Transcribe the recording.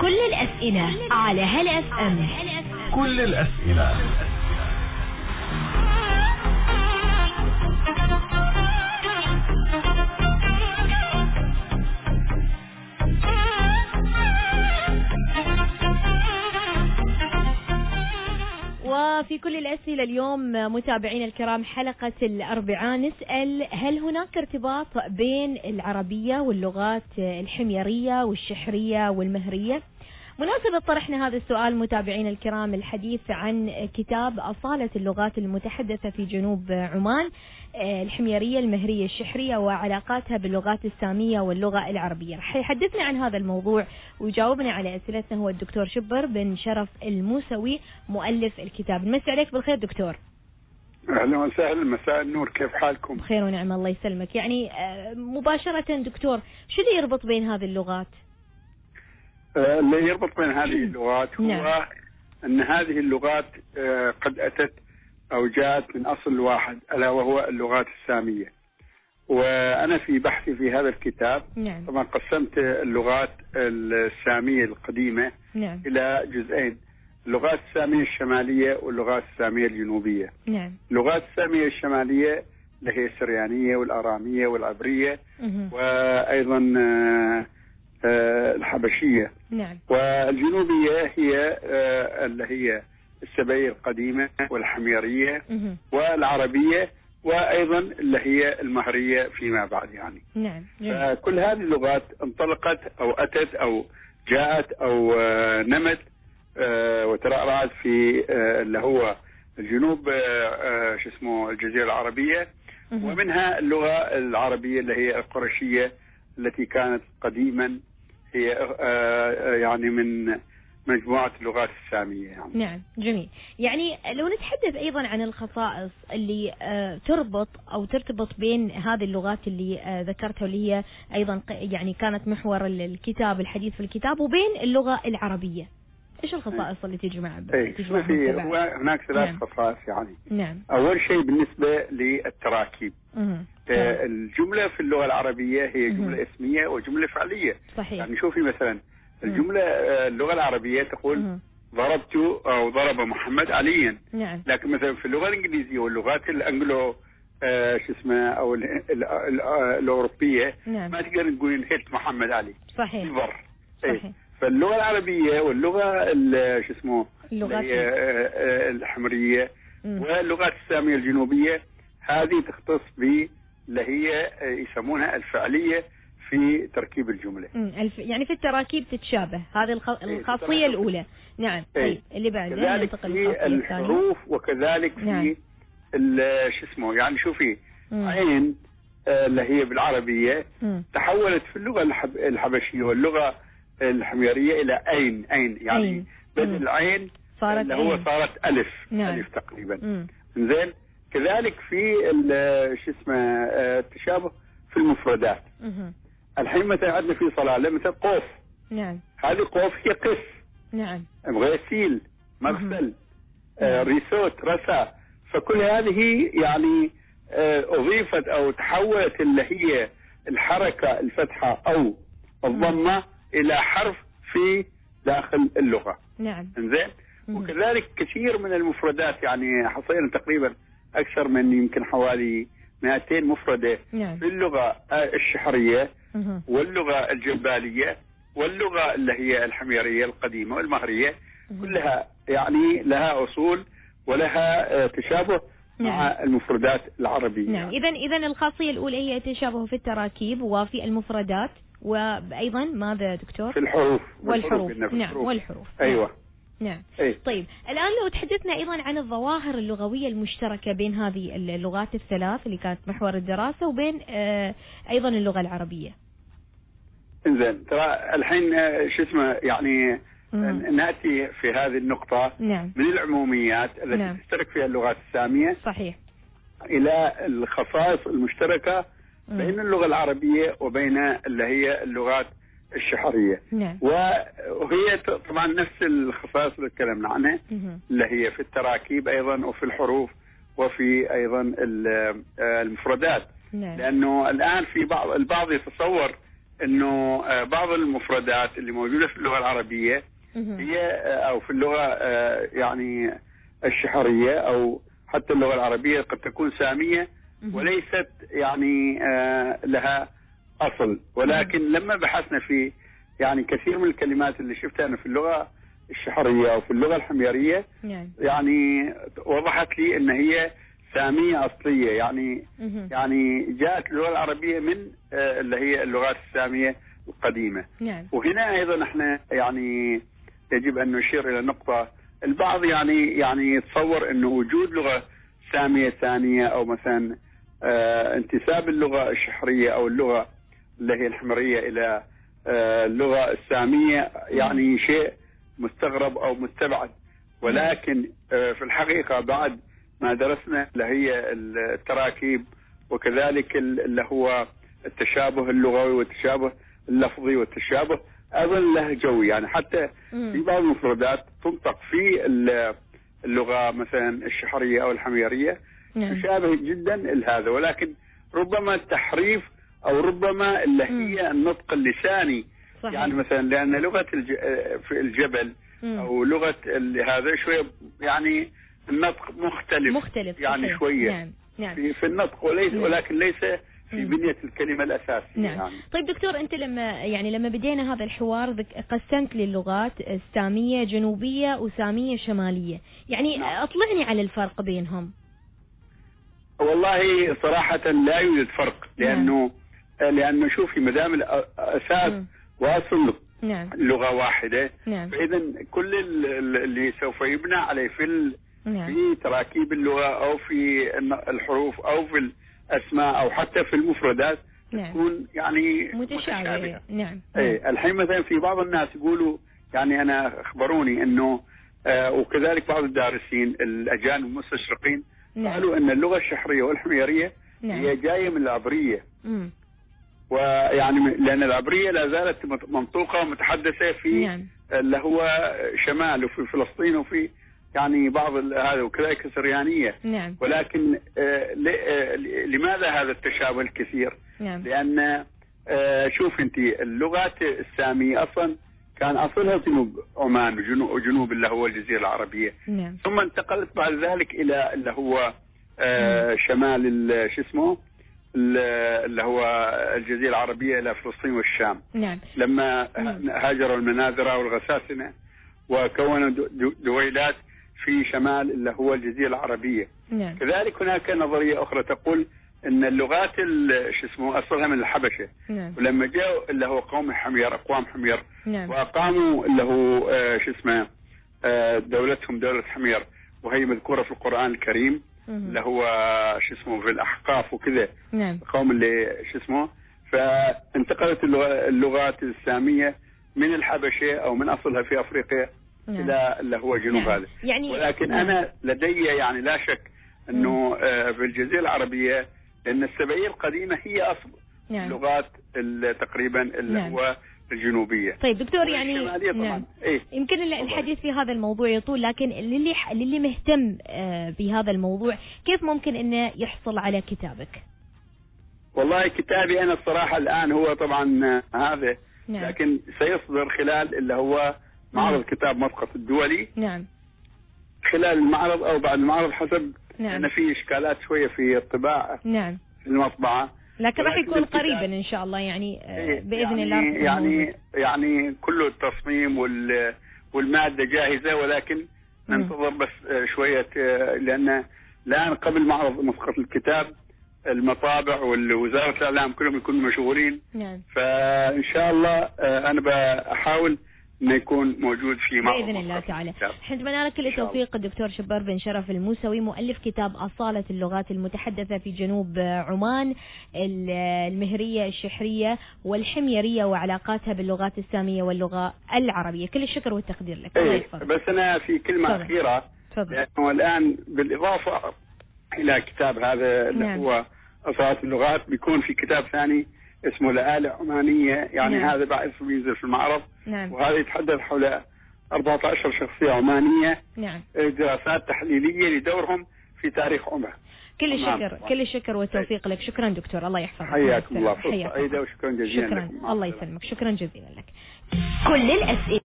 كل الأسئلة على هلا اف ام. كل الأسئلة. وفي كل الأسئلة اليوم متابعين الكرام حلقة الأربعاء نسأل: هل هناك ارتباط بين العربية واللغات الحميرية والشحرية والمهرية؟ مناسبة طرحنا هذا السؤال متابعين الكرام الحديث عن كتاب أصالة اللغات المتحدثة في جنوب عمان، الحميرية المهرية الشحرية وعلاقاتها باللغات السامية واللغة العربية. رح يحدثنا عن هذا الموضوع ويجاوبنا على أسئلتنا هو الدكتور شبر بن شرف الموسوي مؤلف الكتاب. نمسي عليك بالخير دكتور. أهلا وسهلا، مساء النور، كيف حالكم؟ بخير ونعم الله يسلمك. يعني مباشرة دكتور، شو اللي يربط بين هذه اللغات؟ اللي يربط بين هذه اللغات هو أن هذه اللغات قد أتت أو جاءت من أصل واحد ألا وهو اللغات السامية. وأنا في بحثي في هذا الكتاب طبعا قسمت اللغات السامية القديمة إلى جزئين: اللغات السامية الشمالية واللغات السامية الجنوبية. اللغات السامية الشمالية اللي هي السريانية والأرامية والعبرية وأيضا الحبشية. والجنوبية هي اللي هي السبعية القديمة والحميرية والعربية وأيضا اللي هي المهرية فيما بعد. يعني كل هذه اللغات انطلقت أو أتت أو جاءت أو نمت وترعرعت في اللي هو الجنوب شو اسمه الجزيرة العربية، ومنها اللغة العربية اللي هي القرشية التي كانت قديما هي يعني من مجموعة اللغات السامية. يعني. نعم جميل. يعني لو نتحدث أيضا عن الخصائص اللي تربط أو ترتبط بين هذه اللغات اللي ذكرتها واللي هي أيضا يعني كانت محور الكتاب الحديث في الكتاب وبين اللغة العربية، إيش الخصائص اللي تجمعهم؟ هناك ثلاث خصائص يعني. أول شيء بالنسبة للتراكيب. الجملة في اللغة العربية هي جملة اسمية وجملة فعلية. صحيح. يعني شوفي مثلا الجملة اللغة العربية تقول ضربت أو ضرب محمد عليا. لكن مثلا في اللغة الإنجليزية واللغات الأنجلو شو اسمه أو الأوروبية ما تقدر تقولين هيت محمد علي. صحيح. صحيح. فاللغة العربية واللغة شو اسمه الحمرية واللغات السامية الجنوبية هذه تختص اللي هي يسمونها الفعلية في تركيب الجملة. يعني في التراكيب تتشابه، هذه الخاصية الأولى. نعم. طيب اللي بعدها كذلك في الحروف وكذلك في شو اسمه يعني شوفي عين اللي هي بالعربية تحولت في اللغة الحبشية واللغة الحميرية إلى عين يعني بدل العين اللي هو صارت ألف. ألف تقريبا. زين. كذلك في شو اسمه التشابه في المفردات. الحين مثلا عندنا في صلالة مثلا قوف. هذه قوف هي قس. غسيل مغسل ريسوت رسا. فكل هذه يعني أضيفت أو تحولت اللي هي الحركة الفتحة أو الضمة إلى حرف في داخل اللغة. إنزين. وكذلك كثير من المفردات يعني حصينا تقريبا أكثر من يمكن حوالي 200 مفردة في اللغة الشحرية واللغة الجبالية واللغة اللي هي الحميرية القديمة والمهرية. كلها يعني لها أصول ولها تشابه مع المفردات العربية. إذن الخاصية الأولى هي تشابه في التراكيب وفي المفردات وأيضا ماذا دكتور؟ في الحروف والحروف. والحروف. أيوة. نعم. طيب الآن لو تحدثنا أيضا عن الظواهر اللغوية المشتركة بين هذه اللغات الثلاث اللي كانت محور الدراسة وبين أيضا اللغة العربية. إنزين ترى الحين شو اسمه يعني نأتي في هذه النقطة من العموميات التي تشترك فيها اللغات السامية. صحيح. إلى الخصائص المشتركة بين اللغة العربية وبين اللي هي اللغات الشحرية. وهي طبعا نفس الخصائص اللي تكلمنا عنها اللي هي في التراكيب أيضا وفي الحروف وفي أيضا المفردات. لأنه الآن في البعض يتصور انه بعض المفردات اللي موجوده في اللغه العربيه هي او في اللغه يعني الشحريه او حتى اللغه العربيه قد تكون ساميه وليست يعني لها اصل، ولكن لما بحثنا في يعني كثير من الكلمات اللي شفتها انا في اللغه الشحريه او في اللغه الحميريه يعني وضحت لي ان هي ساميه اصليه، يعني جاءت اللغه العربيه من اللي هي اللغات الساميه القديمه. وهنا ايضا احنا يعني يجب ان نشير الى نقطه، البعض يعني يتصور انه وجود لغه ساميه ثانيه او مثلا انتساب اللغه الشحريه او اللغه اللي هي الحميريه الى اللغه الساميه يعني شيء مستغرب او مستبعد، ولكن في الحقيقه بعد ما درسنا اللي هي التراكيب وكذلك اللي هو التشابه اللغوي والتشابه اللفظي والتشابه ايضا اللهجوي، يعني حتى في بعض المفردات تنطق في اللغه مثلا الشحريه او الحميريه تشابه جدا هذا، ولكن ربما التحريف او ربما اللي هي النطق اللساني. صحيح. يعني مثلا لان لغه في الجبل او لغه هذا شويه يعني النطق مختلف يعني صحيح. شويه في النطق ولكن ليس في بنية الكلمة الأساسية. يعني. طيب دكتور، أنت لما بدينا هذا الحوار قسمت لي اللغات سامية جنوبية وسامية شمالية، يعني أطلعني على الفرق بينهم. والله صراحة لا يوجد فرق، لأنه شوفي مدام الأساس وأصل لغة واحدة، فإذا كل اللي سوف يبنى عليه في تراكيب اللغة أو في الحروف أو في الأسماء أو حتى في المفردات تكون يعني متشابهة. الحين مثلا في بعض الناس يقولوا، يعني أنا أخبروني أنه وكذلك بعض الدارسين الأجانب المستشرقين قالوا أن اللغة الشحرية والحميرية هي جاية من العبرية، ويعني لأن العبرية لا زالت منطوقة ومتحدثة في اللي هو شمال وفي فلسطين وفي يعني بعض هذا وكذلك السريانية. ولكن لماذا هذا التشابه الكثير؟ لأن شوف أنت اللغات السامية أصلا كان أصلها جنوب عمان وجنوب اللي هو الجزيرة العربية، ثم انتقلت بعد ذلك إلى اللي هو شمال شو اسمه اللي هو الجزيرة العربية إلى فلسطين والشام. لما هاجروا المناذرة والغساسنة وكونوا دويلات في شمال اللي هو الجزيرة العربية. كذلك هناك نظرية أخرى تقول أن اللغات شو اسمه أصلها من الحبشة، ولما جاءوا اللي هو قوم حمير أقوام حمير وأقاموا اللي هو شو اسمه دولتهم دولة حمير، وهي مذكورة في القرآن الكريم اللي هو شو اسمه في الأحقاف وكذا. قوم اللي شو اسمه فانتقلت اللغات السامية من الحبشة أو من أصلها في أفريقيا إلى اللي هو جنوب هذا. ولكن أنا لدي يعني لا شك أنه في الجزيرة العربية لأن السبعية القديمة هي أصل اللغات تقريبا اللي هو الجنوبية. طيب دكتور، يعني يمكن الحديث في هذا الموضوع يطول، لكن اللي مهتم بهذا الموضوع كيف ممكن أنه يحصل على كتابك؟ والله كتابي أنا الصراحة الآن هو طبعا هذا لكن سيصدر خلال اللي هو معرض كتاب مسقط الدولي. خلال المعرض أو بعد المعرض حسب أن في إشكالات شوية في الطباعة في المطبعة، لكن راح يكون قريبا إن شاء الله يعني بإذن الله. يعني كله التصميم والمادة جاهزة، ولكن ننتظر بس شوية، لأن الآن قبل معرض مسقط الكتاب المطابع والوزارة الإعلام كلهم يكونوا مشغولين. فإن شاء الله أنا بحاول انه يكون موجود في معرض باذن الله تعالى. نتمنى لك كل التوفيق الدكتور شبار بن شرف الموسوي، مؤلف كتاب أصالة اللغات المتحدثة في جنوب عمان، المهرية الشحرية والحميرية وعلاقاتها باللغات السامية واللغة العربية. كل الشكر والتقدير لك. بس أنا في كلمة أخيرة، لأنه الآن بالإضافة إلى كتاب هذا اللي هو أصالة اللغات بيكون في كتاب ثاني اسمه لآلة عمانية، يعني هذا بعد ينزل في المعرض. وهذا يتحدث حول 14 شخصية عمانية، دراسات تحليلية لدورهم في تاريخ عمان. كل الشكر كل الشكر والتوفيق لك. شكرا دكتور، الله يحفظك. حياكم الله، فرصة سعيدة وشكرا جزيلا شكرا لكم. الله يسلمك، شكرا جزيلا لك. كل الأسئلة.